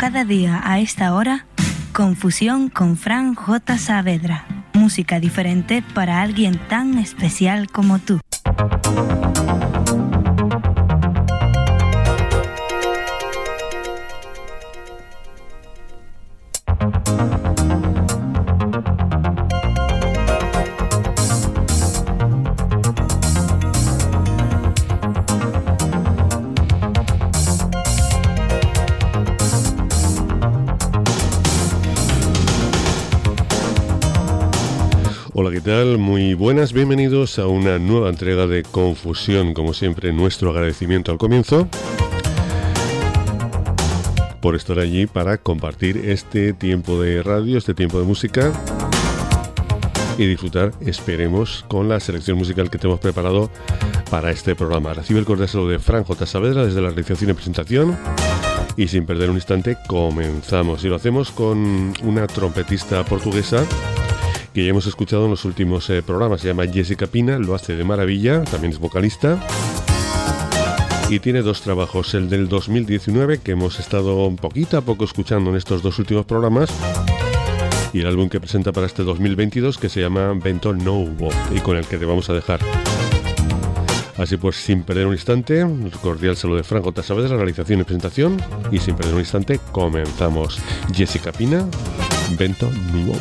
cada día a esta hora, Confusión con Fran J. Saavedra. Música diferente para alguien tan especial como tú. Hola, ¿qué tal? Muy buenas, bienvenidos a una nueva entrega de Confusión. Como siempre, nuestro agradecimiento al comienzo por estar allí para compartir este tiempo de radio, este tiempo de música y disfrutar, esperemos, con la selección musical que te hemos preparado para este programa. Recibe el cordial saludo de Fran J. Saavedra desde la realización y presentación. Y sin perder un instante, comenzamos. Y lo hacemos con una trompetista portuguesa que ya hemos escuchado en los últimos programas. Se llama Jessica Pina, lo hace de maravilla, también es vocalista. Y tiene dos trabajos, el del 2019, que hemos estado poquito a poco escuchando en estos dos últimos programas, y el álbum que presenta para este 2022, que se llama Vento Novo, y con el que te vamos a dejar. Así pues, sin perder un instante, el cordial saludo de Fran J. Saavedra, realización y presentación, y sin perder un instante, comenzamos. Jessica Pina, Vento Novo.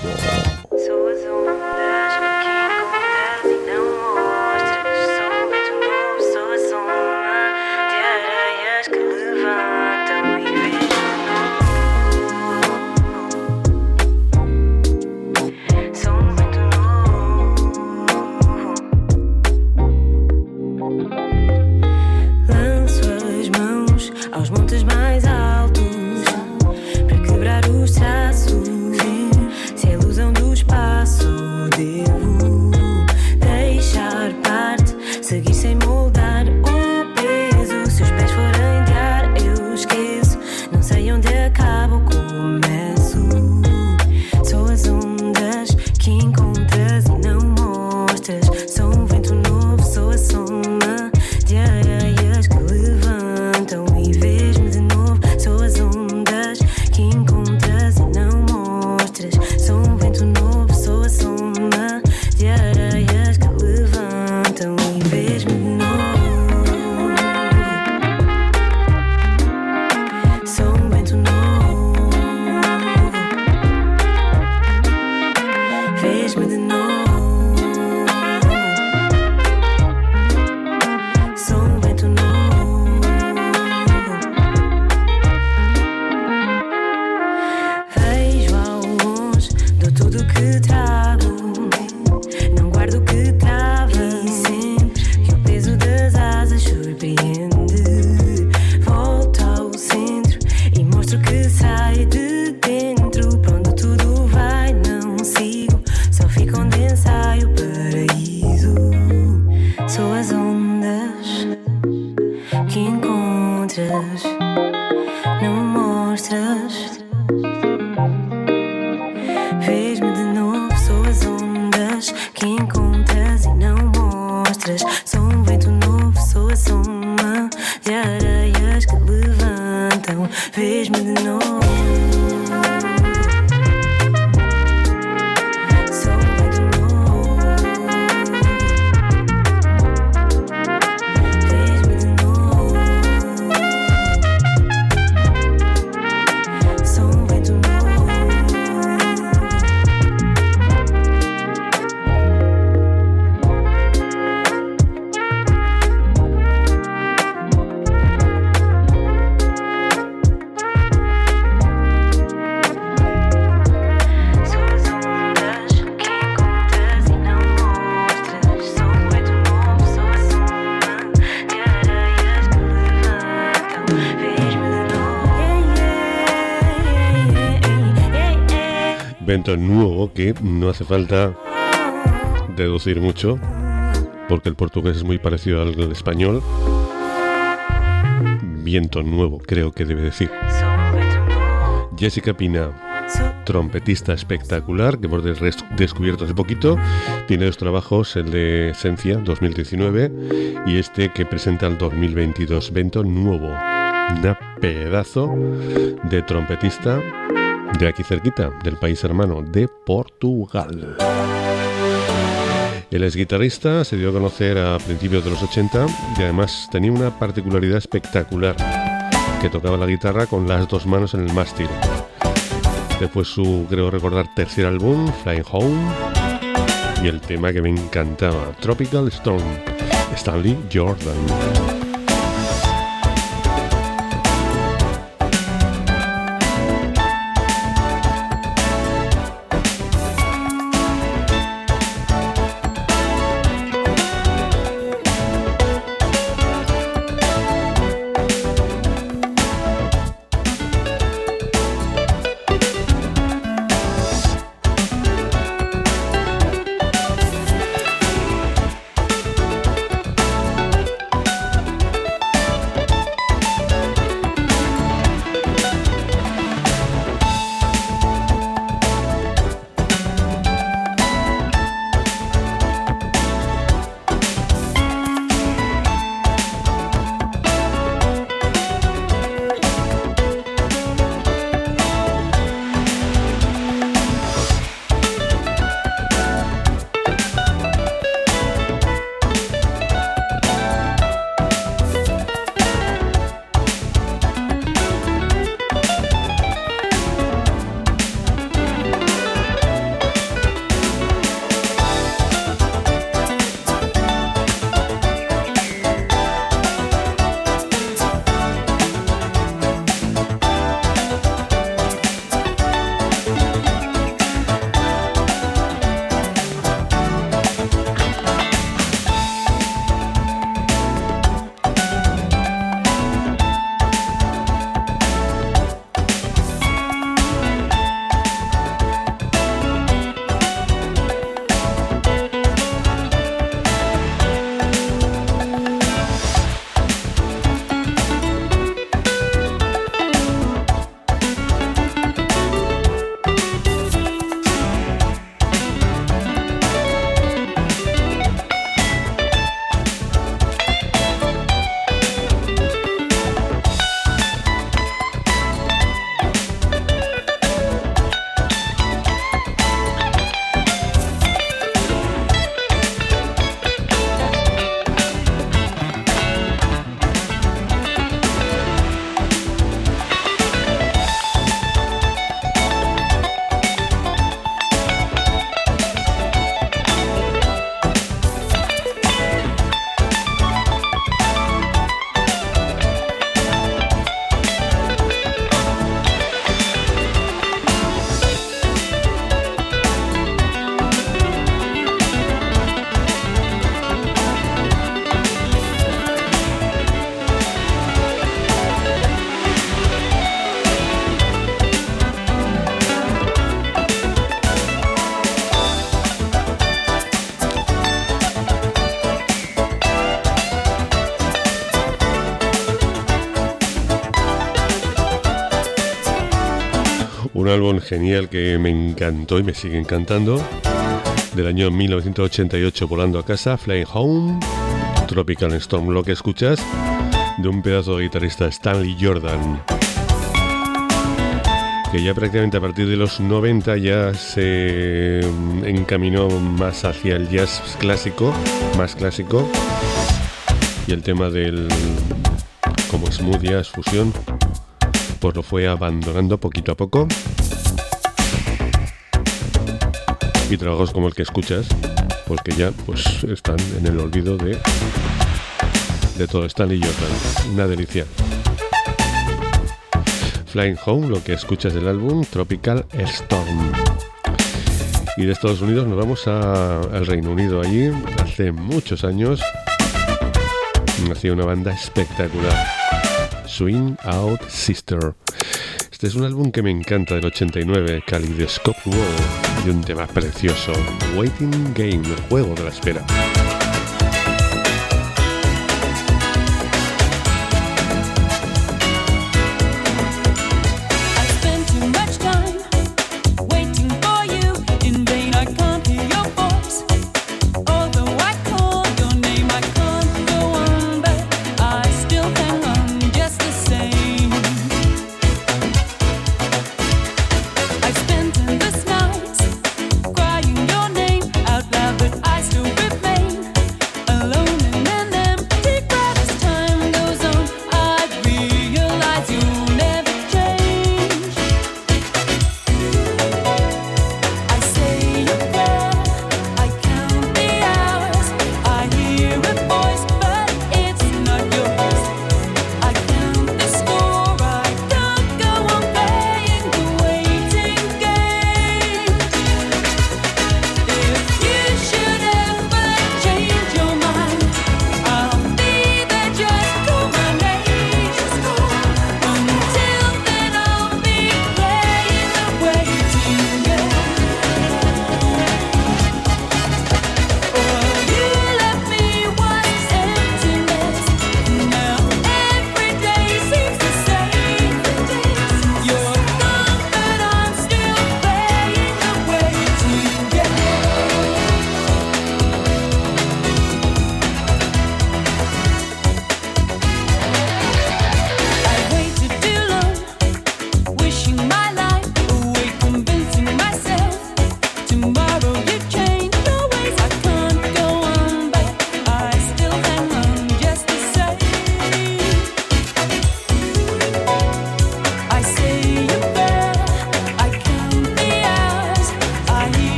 Vento Nuevo, que no hace falta deducir mucho, porque el portugués es muy parecido al español. Viento Nuevo, creo que debe decir. Jessica Pina, trompetista espectacular, que hemos descubierto hace poquito. Tiene dos trabajos, el de Esencia 2019 y este que presenta el 2022, Vento Nuevo. Una pedazo de trompetista de aquí cerquita, del país hermano, de Portugal. Él es guitarrista, se dio a conocer a principios de los 80 y además tenía una particularidad espectacular, que tocaba la guitarra con las dos manos en el mástil. Este fue su, creo recordar, tercer álbum, Flying Home, y el tema que me encantaba, Tropical Storm, Stanley Jordan. Un álbum genial que me encantó y me sigue encantando. Del año 1988, Volando a casa, Flying Home, Tropical Storm, lo que escuchas, de un pedazo de guitarrista, Stanley Jordan, que ya prácticamente a partir de los 90 ya se encaminó más hacia el jazz clásico, más clásico, y el tema del como smooth jazz, fusión, pues lo fue abandonando poquito a poco. Y trabajos como el que escuchas, pues que ya pues están en el olvido de todo. Stanley Jordan, una delicia. Flying Home, lo que escuchas del álbum Tropical Storm. Y de Estados Unidos nos vamos al Reino Unido. Allí, hace muchos años, nació una banda espectacular, Swing Out Sister. Este es un álbum que me encanta, del 89, Kaleidoscope World, y un tema precioso, Waiting Game, el juego de la espera. Same.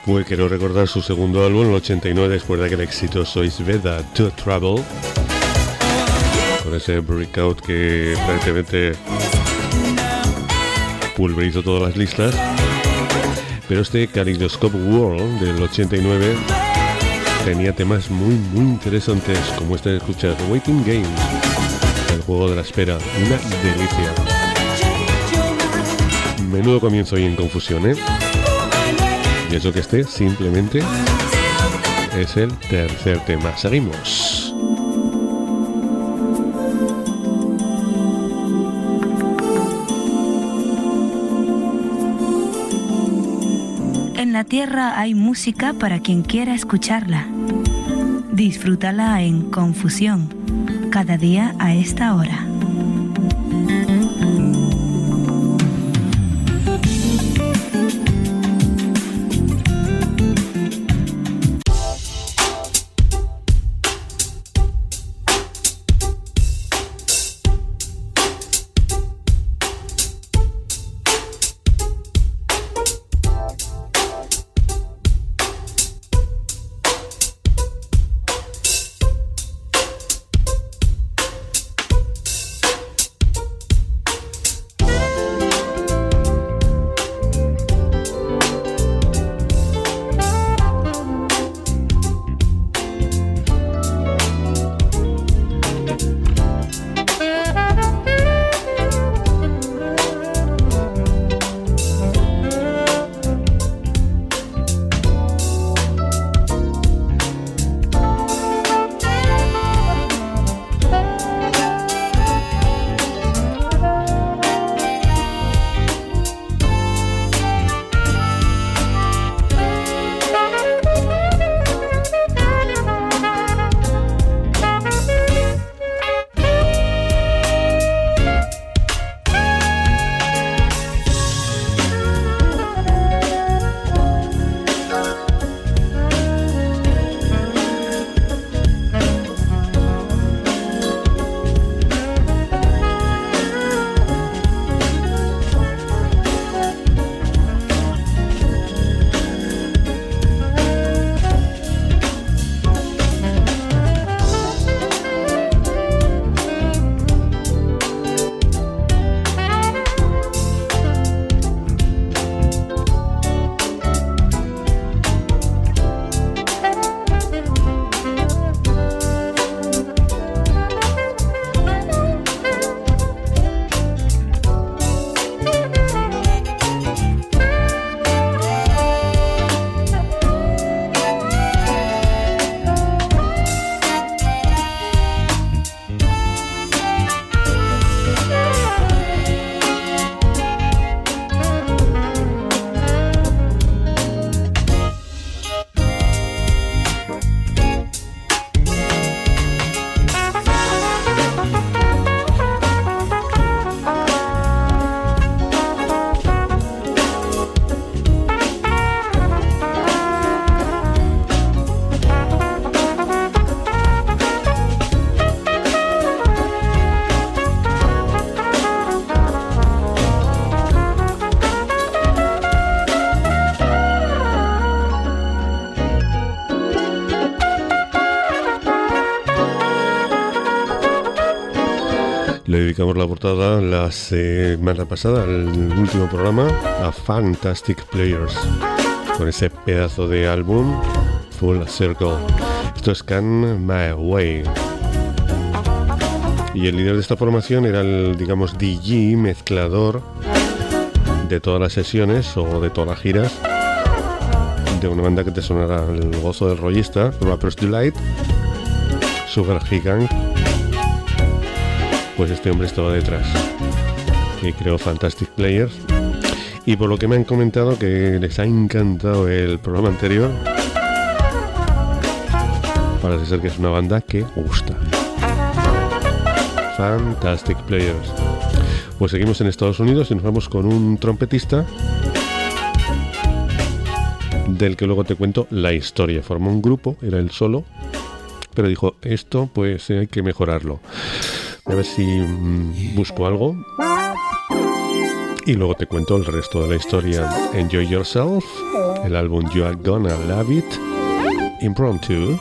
fue, quiero recordar, su segundo álbum en el 89, después de aquel exitoso Is Better to Travel, con ese breakout que prácticamente pulverizó todas las listas. Pero este Kaleidoscope World del 89 tenía temas muy interesantes, como este de escuchar, Waiting Game, el juego de la espera, una delicia. Menudo comienzo ahí en confusión, ¿eh? Y eso que este simplemente es el tercer tema. Seguimos. En la tierra hay música para quien quiera escucharla. Disfrútala en Confusión, cada día a esta hora. Le dedicamos la portada la semana pasada, el último programa, a Fantastic Players, con ese pedazo de álbum Full Circle. Esto es Can My Way. Y el líder de esta formación era el, digamos, DJ, mezclador de todas las sesiones o de todas las giras de una banda que te sonará el gozo del rollista, Rapper's Delight, Sugar Hill Gang. Pues este hombre estaba detrás y creó Fantastic Players. Y por lo que me han comentado que les ha encantado el programa anterior, parece ser que es una banda que gusta. Fantastic Players. Pues seguimos en Estados Unidos y nos vamos con un trompetista del que luego te cuento la historia. Formó un grupo, era él solo, pero dijo, esto pues hay que mejorarlo. A ver si busco algo. y luego te cuento el resto de la historia. Enjoy Yourself, el álbum You Are Gonna Love It, Impromptu.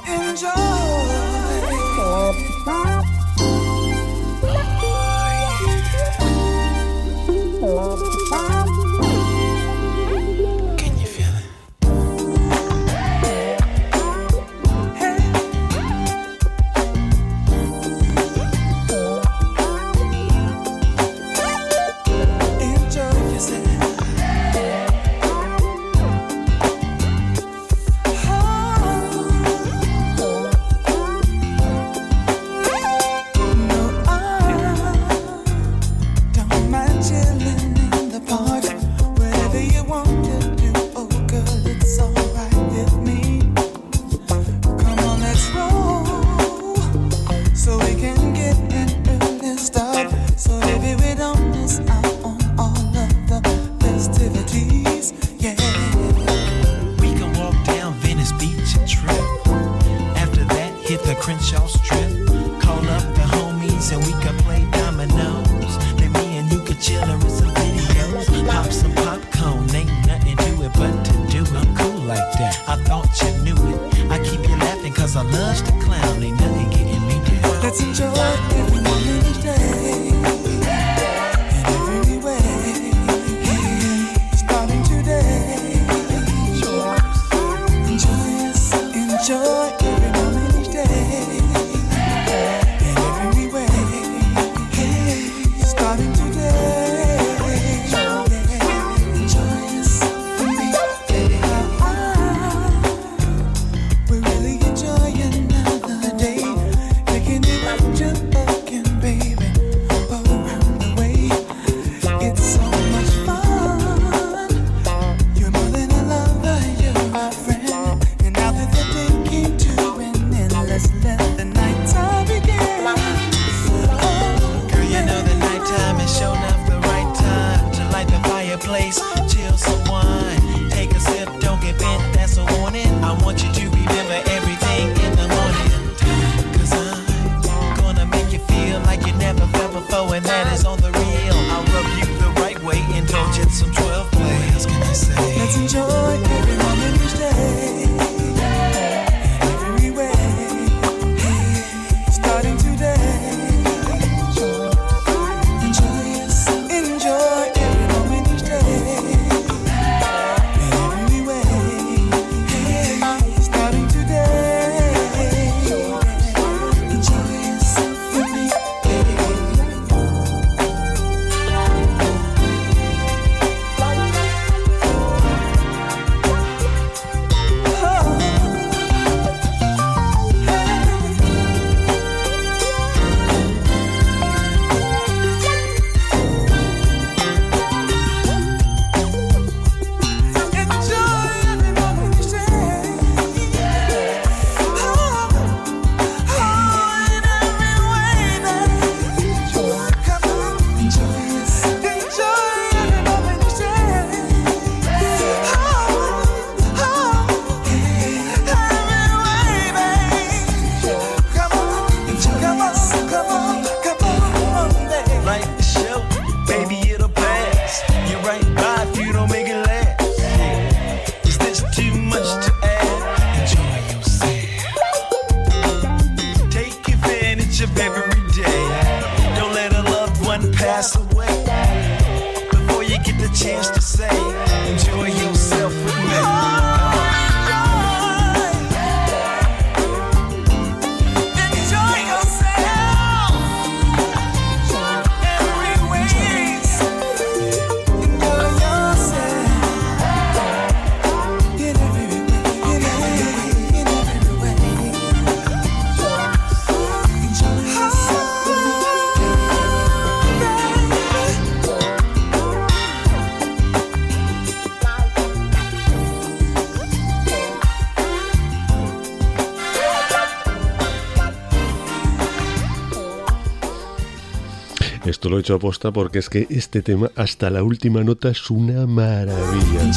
Esto lo he hecho aposta porque es que este tema hasta la última nota es una maravilla.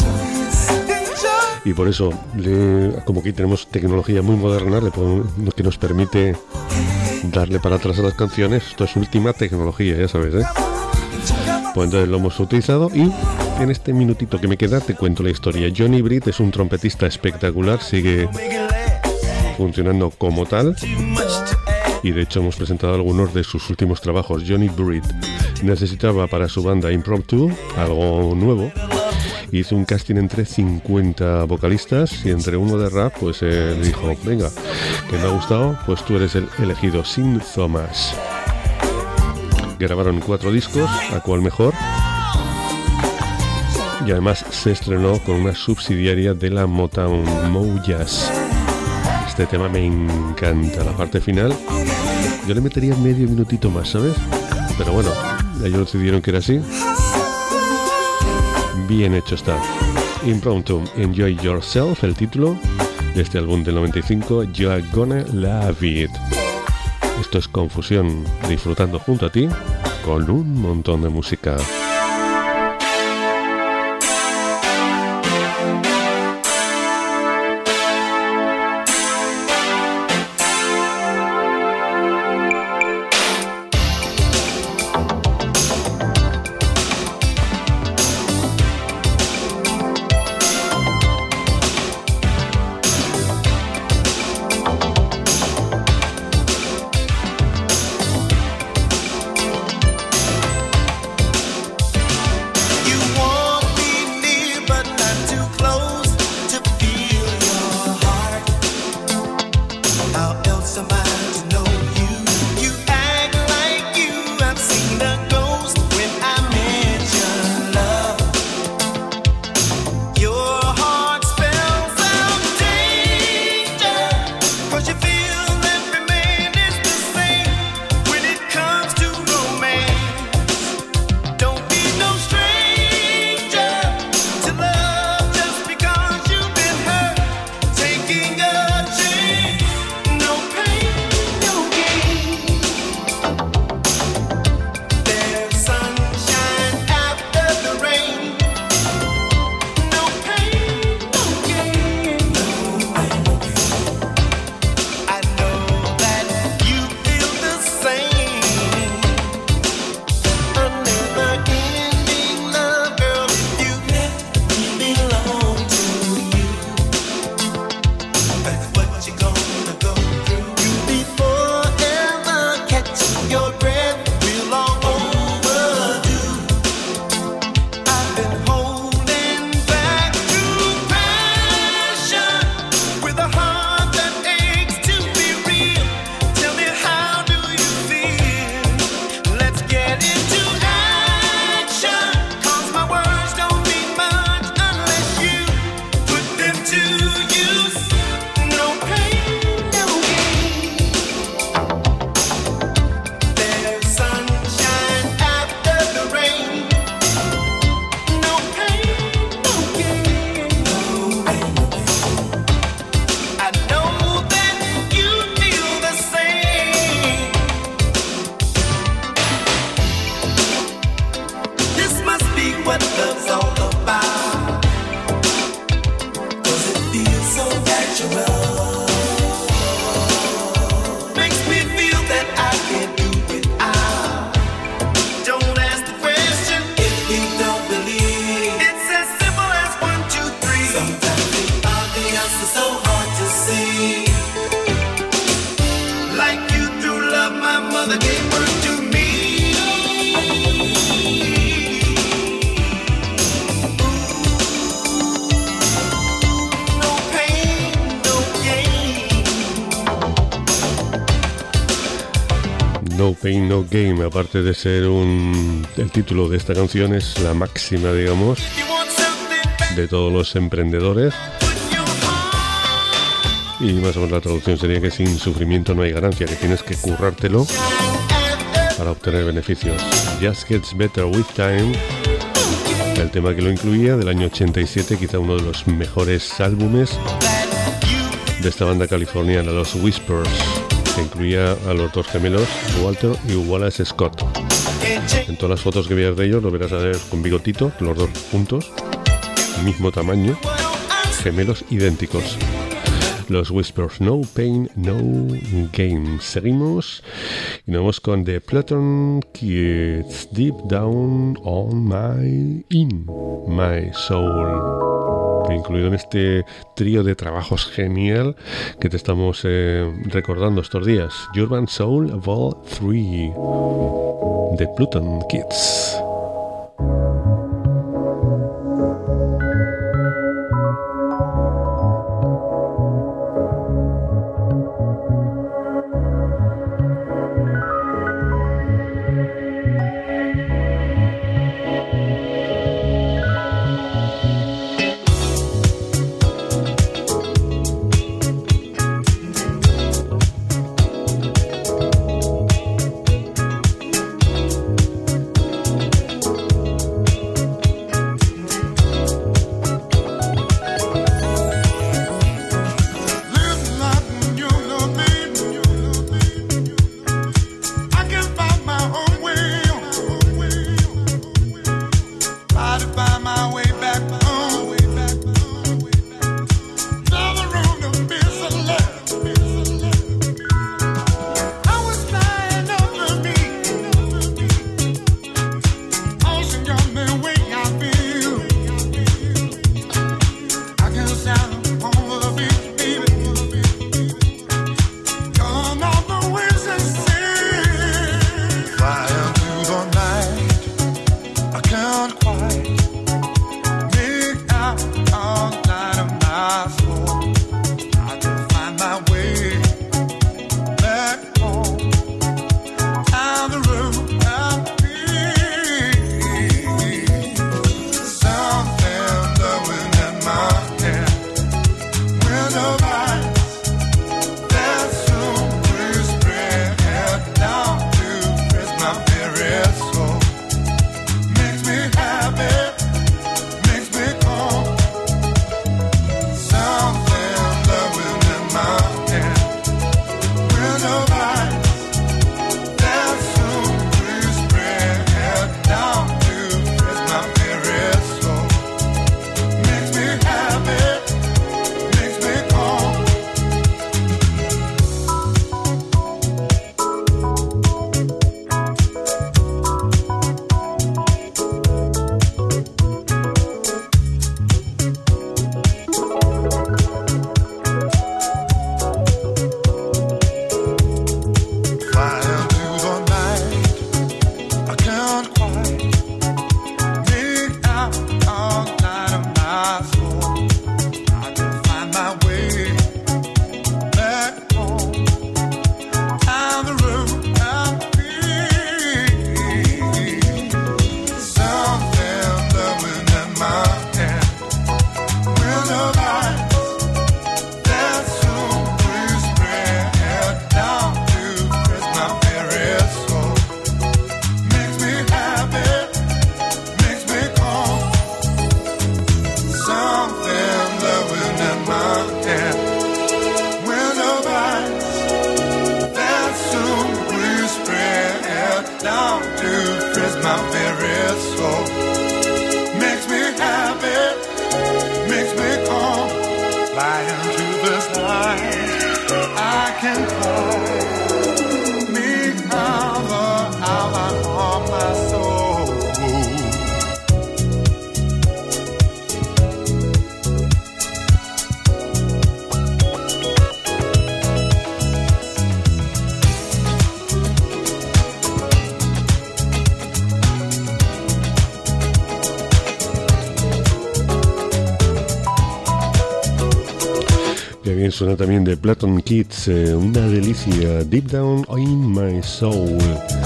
Y por eso, como aquí tenemos tecnología muy moderna que nos permite darle para atrás a las canciones, esto es última tecnología, ya sabes, ¿eh? Pues entonces lo hemos utilizado y en este minutito que me queda te cuento la historia. Johnny Britt es un trompetista espectacular, sigue funcionando como tal y de hecho hemos presentado algunos de sus últimos trabajos. Johnny Britt necesitaba para su banda Impromptu algo nuevo. Hizo un casting entre 50 vocalistas y entre uno de rap pues le dijo, venga, que me ha gustado, pues tú eres el elegido, Sin Thomas. Grabaron 4 discos, a cual mejor, y además se estrenó con una subsidiaria de la Motown, Mo Jazz. Este tema me encanta, la parte final yo le metería medio minutito más, ¿sabes? Pero bueno, ellos decidieron que era así. Bien hecho está. Impromptu, Enjoy Yourself, el título de este álbum del 95, You're Gonna Love It. Esto es Confusión, disfrutando junto a ti con un montón de música. No Pain No Game, aparte de ser el título de esta canción, es la máxima, digamos, de todos los emprendedores. Y más o menos la traducción sería que sin sufrimiento no hay ganancia, que tienes que currártelo para obtener beneficios. Just Gets Better With Time, el tema que lo incluía, del año 87, quizá uno de los mejores álbumes de esta banda californiana, los Whispers, que incluía a los dos gemelos Walter y Wallace Scott. En todas las fotos que veas de ellos lo verás a ver con bigotito, los dos juntos, mismo tamaño, gemelos idénticos. Los Whispers, No Pain, No Game. Seguimos Y nos vamos con The Pluton Kids, Deep Down on My Soul, incluido en este trío de trabajos genial que te estamos recordando estos días. Urban Soul Vol 3, The Pluton Kids. Suena también de Pluton Kids, una delicia, Deep Down in My Soul,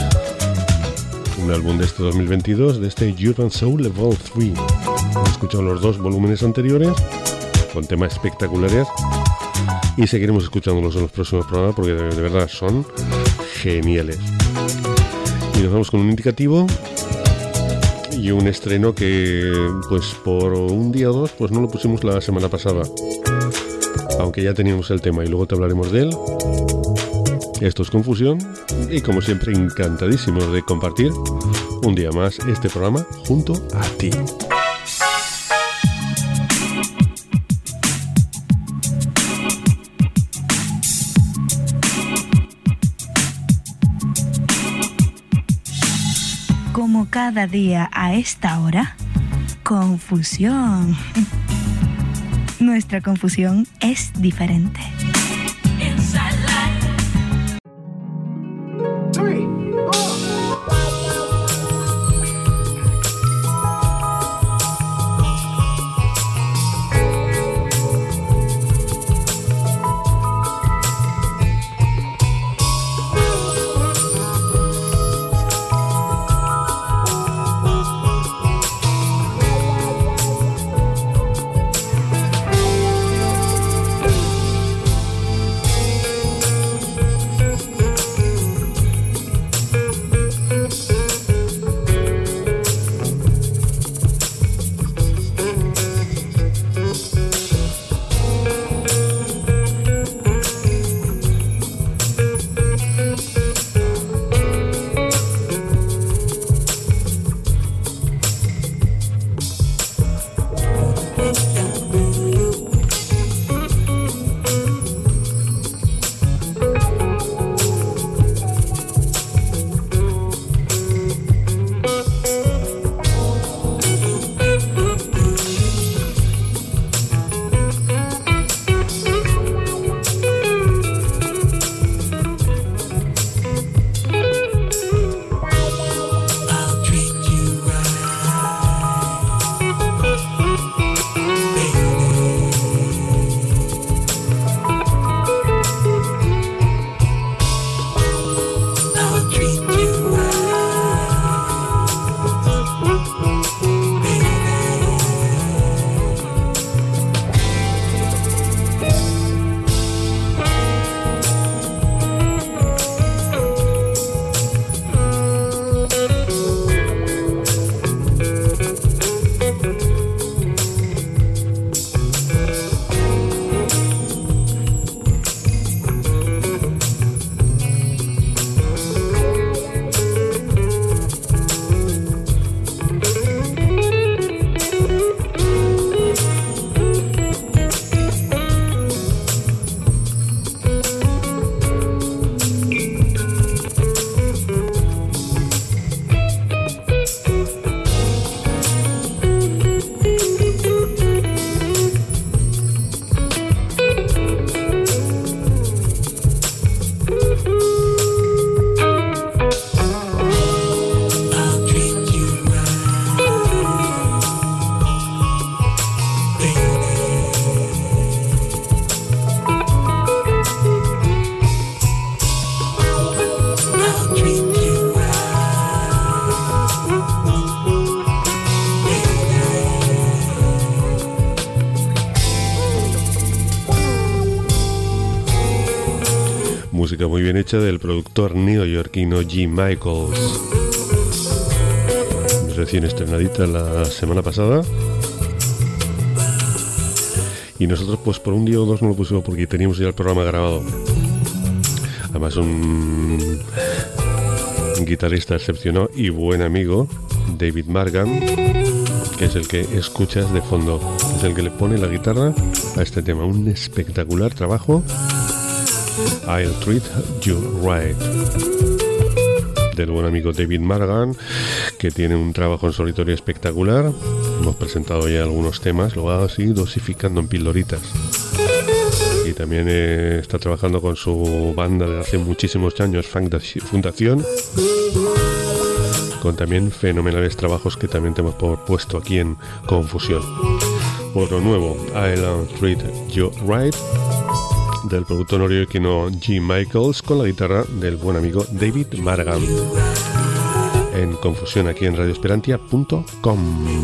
un álbum de este 2022 de este Urban Soul Vol 3. Hemos escuchado los dos volúmenes anteriores con temas espectaculares y seguiremos escuchándolos en los próximos programas porque de verdad son geniales. Y nos vamos con un indicativo y un estreno que pues por un día o dos pues no lo pusimos la semana pasada, aunque ya teníamos el tema y luego te hablaremos de él. Esto es Confusión y como siempre encantadísimos de compartir un día más este programa junto a ti. cada día a esta hora? Confusión. Nuestra confusión es diferente. Música muy bien hecha del productor neoyorquino G. Michaels. Recién estrenadita la semana pasada. Y nosotros pues por un día o dos no lo pusimos porque teníamos ya el programa grabado. Además un guitarrista excepcional y buen amigo, David Margan, que es el que escuchas de fondo. Es el que le pone la guitarra a este tema. Un espectacular trabajo. I'll Treat You Right, del buen amigo David Margan, que tiene un trabajo en solitario espectacular. Hemos presentado ya algunos temas, lo va así dosificando en pildoritas. Y también está trabajando con su banda de hace muchísimos años, Fundación, con también fenomenales trabajos que también te hemos puesto aquí en Confusión. Otro nuevo, I'll Treat You Right, del productor neoyorquino G. Michaels, con la guitarra del buen amigo David Margan, en Confusión aquí en radioesperantia.com.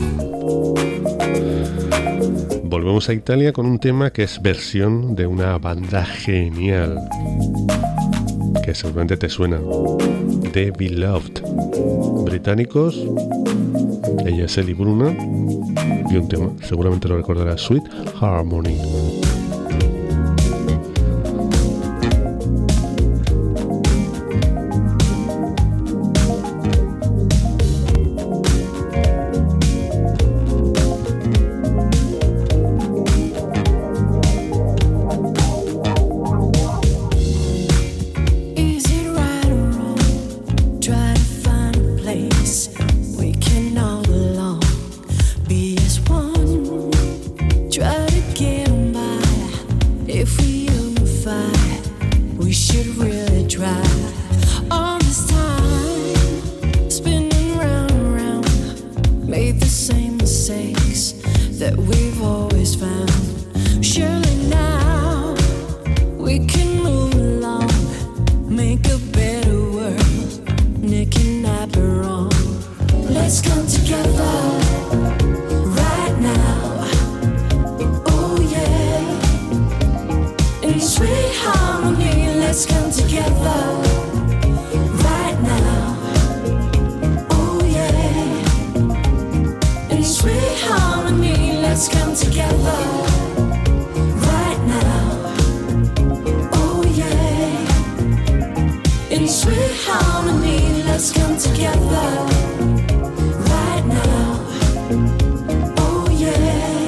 Volvemos a Italia con un tema que es versión de una banda genial que seguramente te suena, The Beloved, británicos. Ella es Ellie Bruna y un tema, seguramente lo recordarás, Sweet Harmony. Is it right or wrong? Try to find a place let's come together right now. Oh yeah.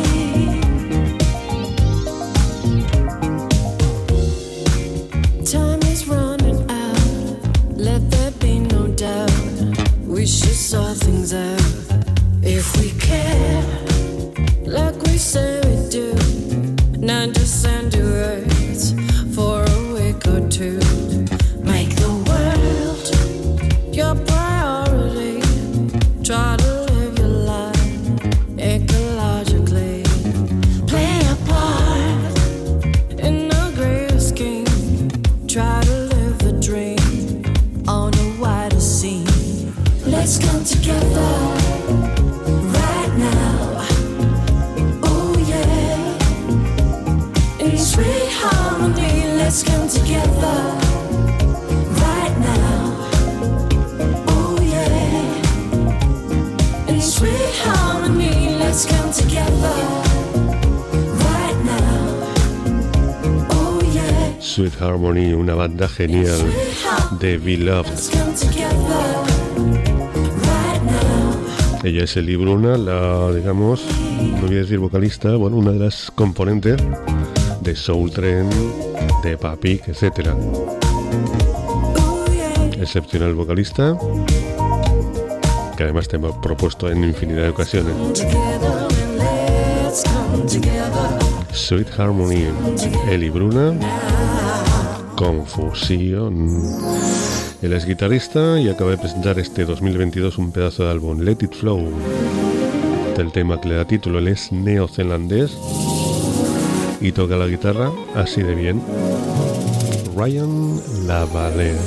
Time is running out, let there be no doubt. We should sort things out if we care, like we say we do. Not just send your words for a week or two. Make the world your priority. Try to live your life ecologically. Play a part in the greater scheme. Try to live the dream on a wider scene. Let's come together right now. Oh yeah. In sweet harmony, let's come together right now. Oh yeah. In sweet harmony, let's come together right now. Oh yeah. Sweet Harmony, una banda genial de Beloved. Let's come together right now. Ella es Eli Bruna, la, digamos, no voy a decir vocalista, bueno, una de las componentes de Soul Train, de Papik, etc. Excepcional vocalista, que además te hemos propuesto en infinidad de ocasiones. Sweet Harmony, Eli Bruna, Confusión. Él es guitarrista y acaba de presentar este 2022 un pedazo de álbum, Let It Flow. Del tema que le da título, él es neozelandés y toca la guitarra así de bien. Ryan Lavallée.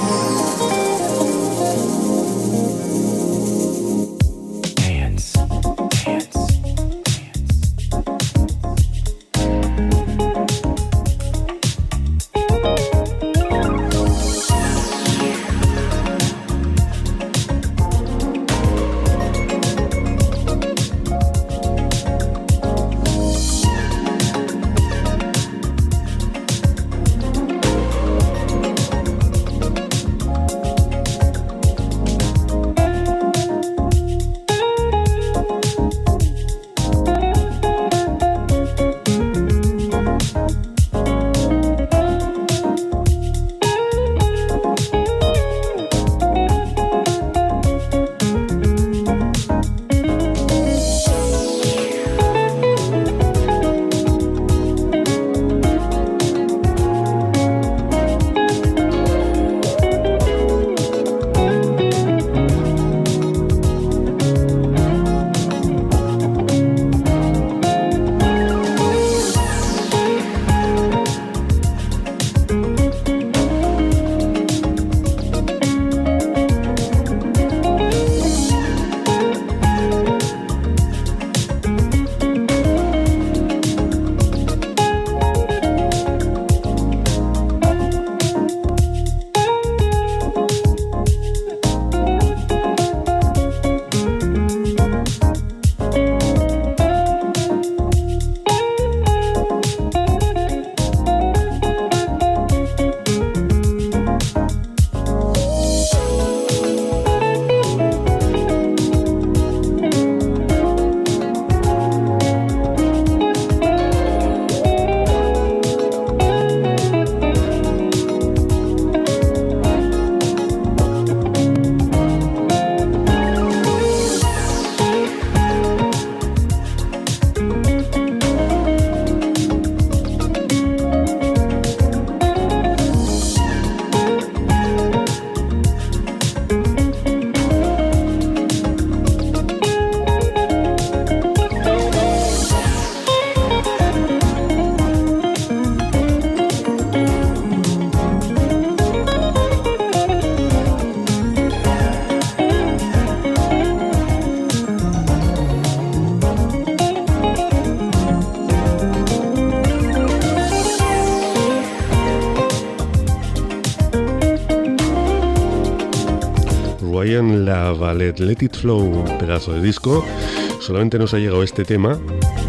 Ryan Lavallée, Let It Flow, un pedazo de disco. Solamente nos ha llegado este tema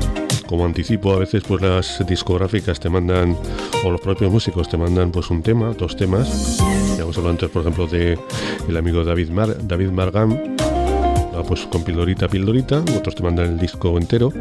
como anticipo, a veces pues las discográficas te mandan, o los propios músicos te mandan pues un tema, 2 temas. Ya hemos hablado antes, por ejemplo, de el amigo David Margan, pues con pildorita, otros te mandan el disco entero.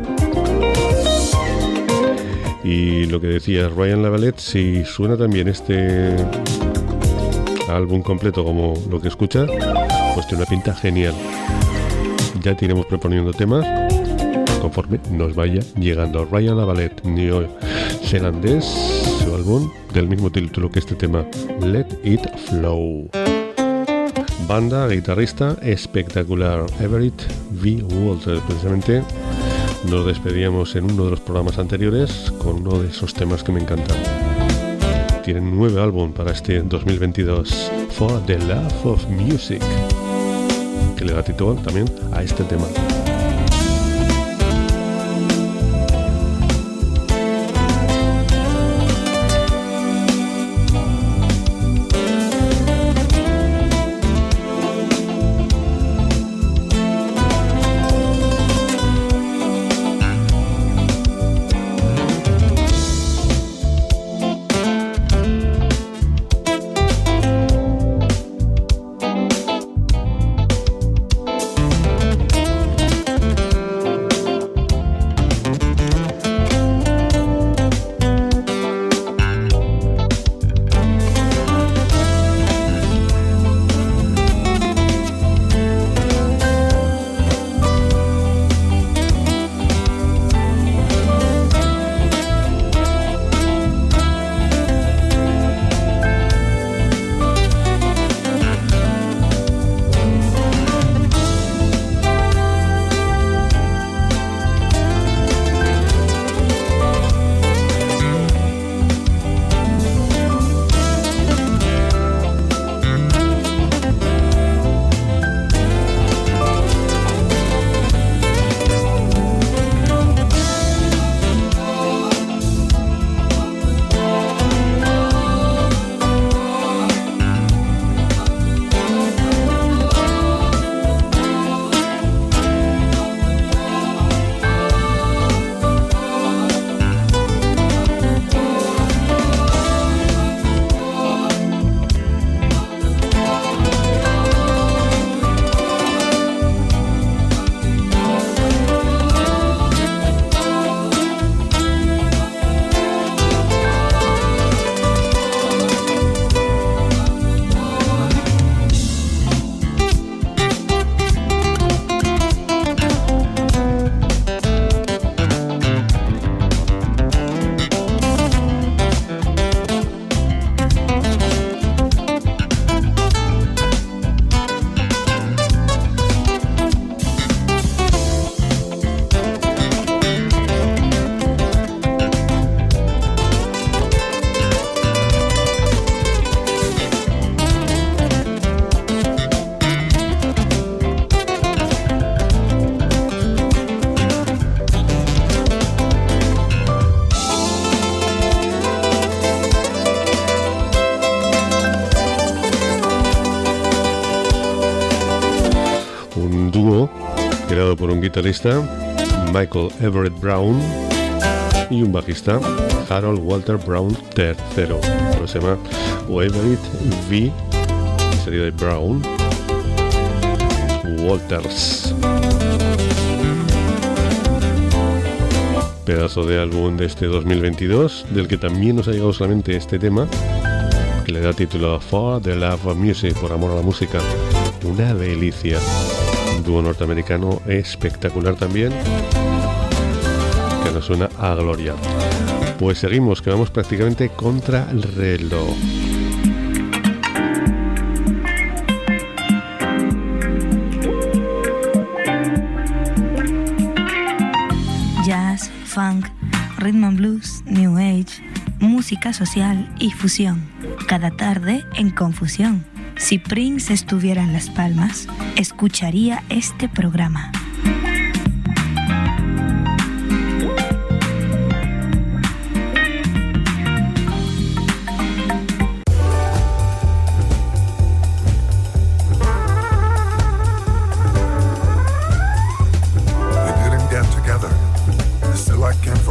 Y lo que decía Ryan LaValette, si suena también este álbum completo como lo que escuchas, pues tiene una pinta genial. Ya te iremos proponiendo temas conforme nos vaya llegando. Ryan LaValette, neozelandés, su álbum del mismo título que este tema, Let It Flow. Banda, guitarrista espectacular, Everett V. Walters. Precisamente nos despedíamos en uno de los programas anteriores con uno de esos temas que me encantan. Tienen 9 álbumes para este 2022, For the Love of Music, que le da título también a este tema. Por un guitarrista, Michael Everett Brown, y un bajista, Harold Walter Brown III. Se llama Everett V. Sería de Brown Walters. Pedazo de álbum de este 2022, del que también nos ha llegado solamente este tema, que le da título For the Love of Music, por amor a la música. Una delicia. Un dúo norteamericano espectacular también, que nos suena a gloria. Pues seguimos, que vamos prácticamente contra el reloj. Jazz, funk, rhythm and blues, new age, música social y fusión. Cada tarde en Confusión. Si Prince estuviera en Las Palmas, escucharía este programa. We didn't get together, still I can't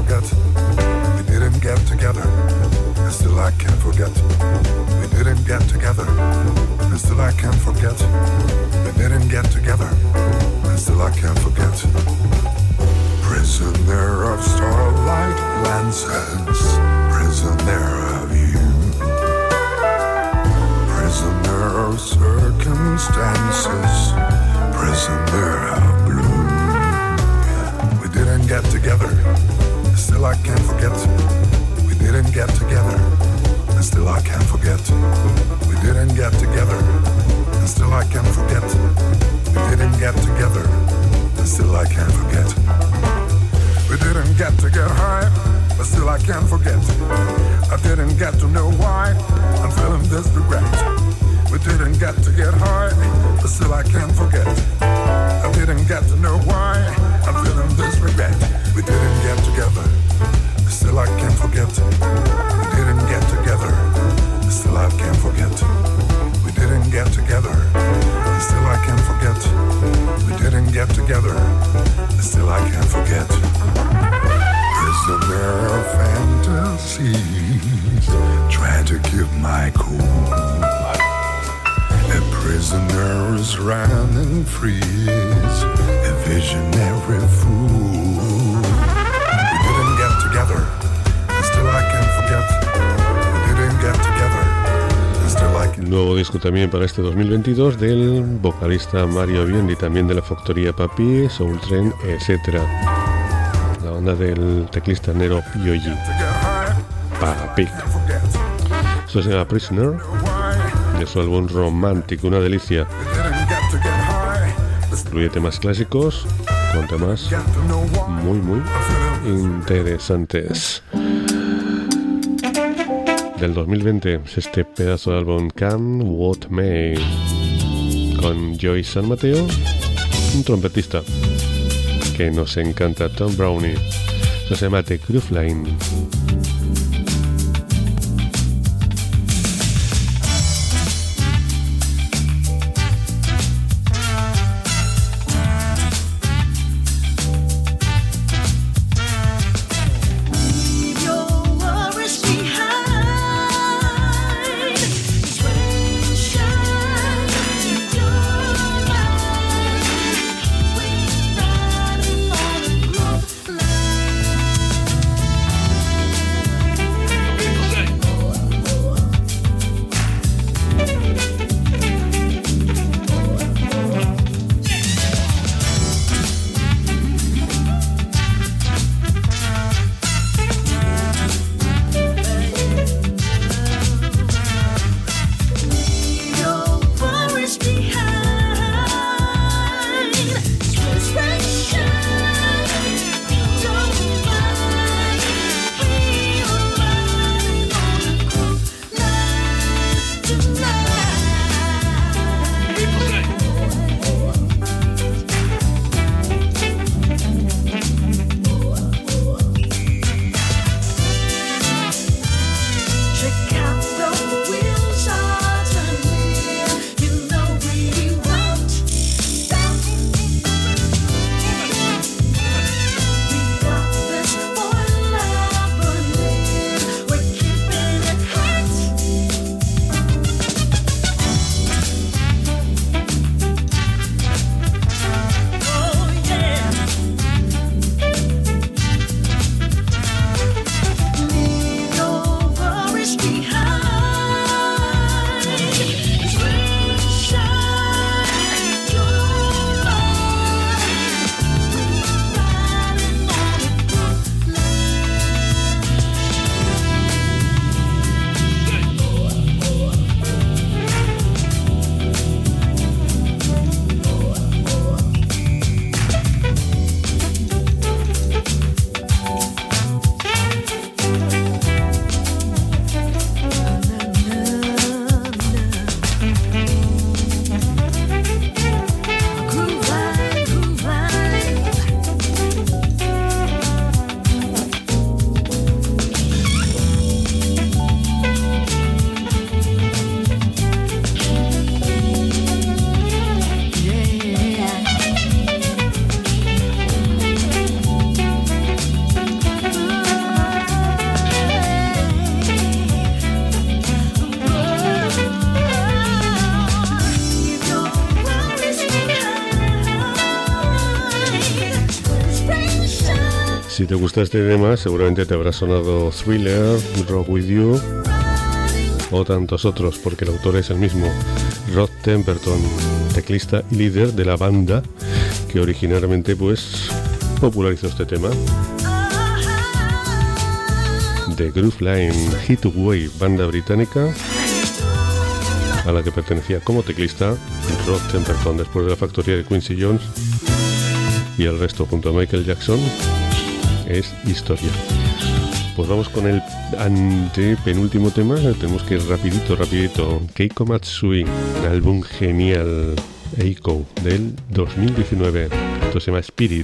I can't forget. We didn't get together, and still I can't forget. We didn't get together, and still I can't forget. Prisoner of starlight glances, prisoner of you, prisoner of circumstances, prisoner of blue. We didn't get together, still I can't forget. We didn't get together, and still I can't forget. We didn't get together, and still I can't forget. We didn't get together, and still I can't forget. We didn't get to get high, but still I can't forget. I didn't get to know why I'm feeling this regret. We didn't get to get high, but still I can't forget. I didn't get to know why I'm feeling this regret. We didn't get together, but still I can't forget. We didn't get together, but still I can't forget. We didn't get together, but still I can't forget. We didn't get together, but still I can't forget. Prisoner of fantasies, trying to keep my cool. A prisoner is running free, a visionary fool. We didn't get together, and still I can't forget. We didn't get together, and still I can't. Nuevo disco también para este 2022 del vocalista Mario Biondi, también de la factoría Papi, Soul Train, etc. La banda del teclista Nero Yoji. Papi. Esto se llama Prisoner, de su álbum Romantic, una delicia. Incluye temas clásicos con temas muy interesantes. Del 2020 es este pedazo de álbum Come What May, con Joey San Mateo, un trompetista que nos encanta, Tom Brownie. Esto se llama The Groove Line. te gusta este tema, seguramente te habrá sonado Thriller, Rock With You o tantos otros, porque el autor es el mismo, Rod Temperton, teclista y líder de la banda que originalmente pues popularizó este tema. The Groove Line, Heatwave, banda británica a la que pertenecía como teclista Rod Temperton después de la factoría de Quincy Jones, y el resto junto a Michael Jackson es historia. Pues vamos con el antepenúltimo tema, tenemos que ir rapidito. Keiko Matsui, un álbum genial, Eiko, del 2019, esto se llama Spirit.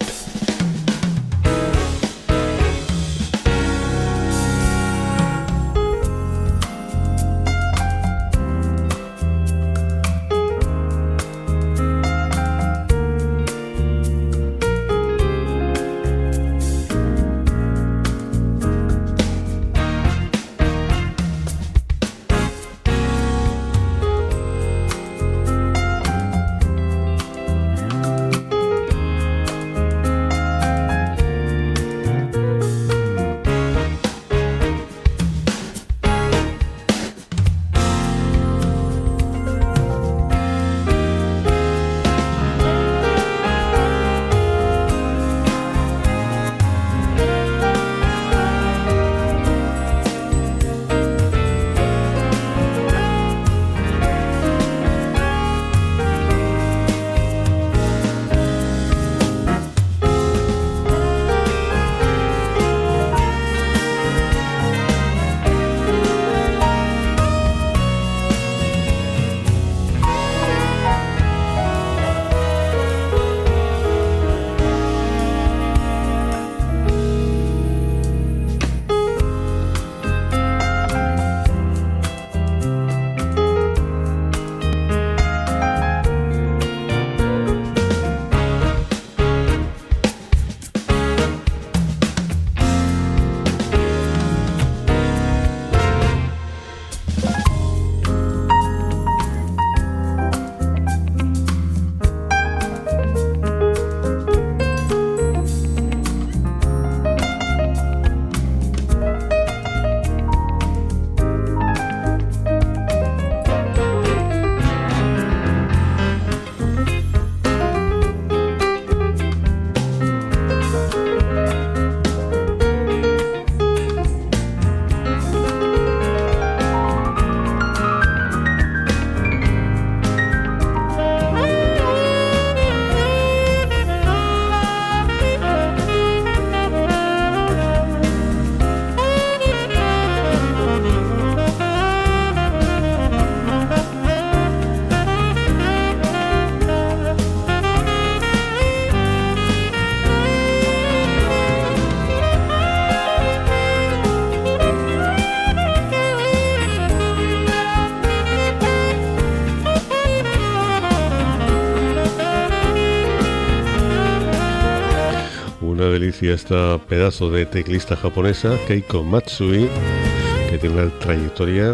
delicia esta pedazo de teclista japonesa, Keiko Matsui, que tiene una trayectoria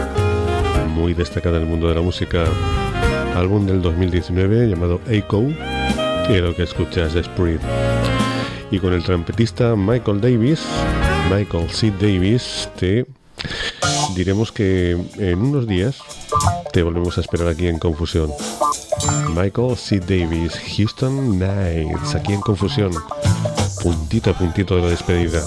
muy destacada en el mundo de la música. Álbum del 2019 llamado Eiko, y lo que escuchas es Spirit. Y con el trompetista Michael C. Davis, te diremos que en unos días te volvemos a esperar aquí en Confusión. Michael C. Davis, Houston Nights, aquí en Confusión, puntito a puntito de la despedida.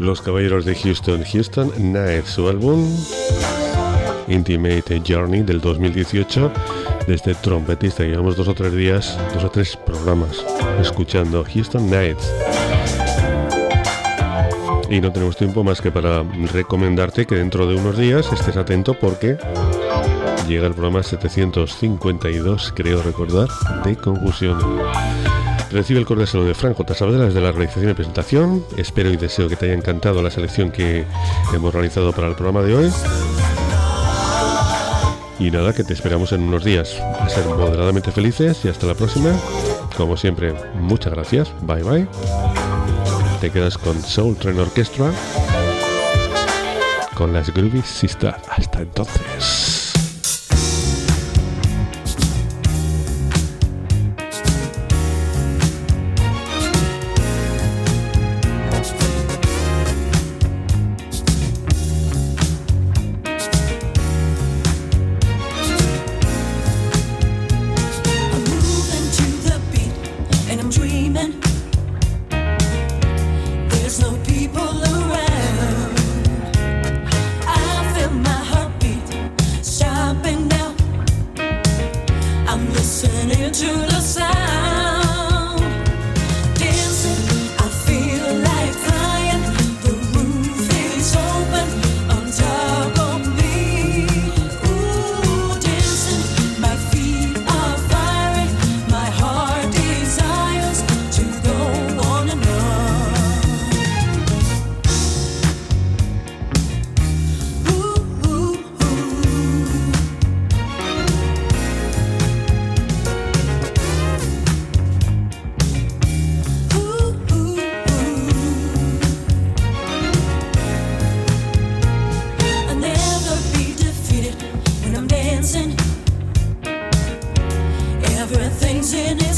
Los Caballeros de Houston Night, su álbum Intimate Journey del 2018. De este trompetista llevamos 2 o 3 días, 2 o 3 programas escuchando Houston Nights. Y no tenemos tiempo más que para recomendarte que dentro de unos días estés atento porque llega el programa 752, creo recordar, de Confusión. Recibe el cordial saludo de Franco Saavedra desde la realización y presentación. Espero y deseo que te haya encantado la selección que hemos realizado para el programa de hoy. Y nada, que te esperamos en unos días. A ser moderadamente felices y hasta la próxima. Como siempre, muchas gracias. Bye bye. Te quedas con Soul Train Orchestra, con las Groovy Sisters. Hasta entonces. Everything's in it.